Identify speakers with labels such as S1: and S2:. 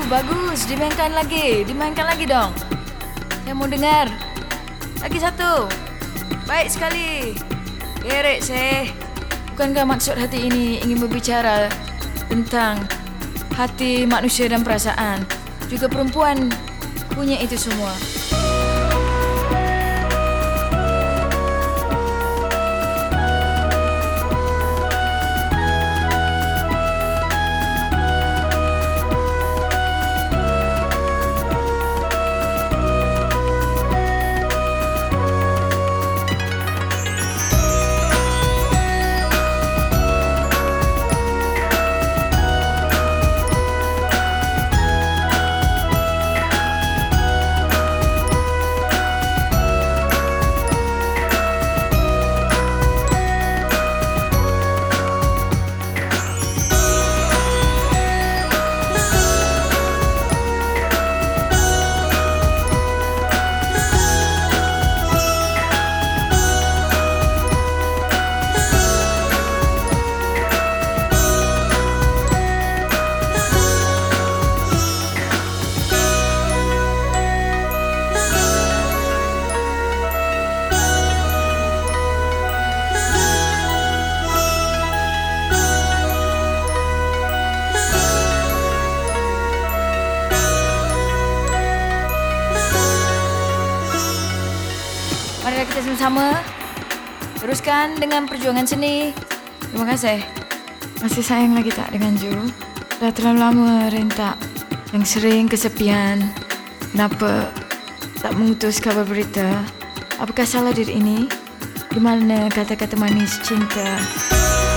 S1: Bagus, dimainkan lagi dong. Saya mau dengar. Lagi satu. Baik sekali. Gerek saya. Bukankah maksud hati ini ingin berbicara tentang hati manusia dan perasaan? Juga perempuan punya itu semua. Marilah kita sama-sama teruskan dengan perjuangan seni. Terima kasih. Masih sayang lagi tak dengan Ju? Dah terlalu lama rentak yang sering kesepian. Kenapa tak mengutus kabar berita? Apakah salah diri ini? Di mana kata-kata manis cinta?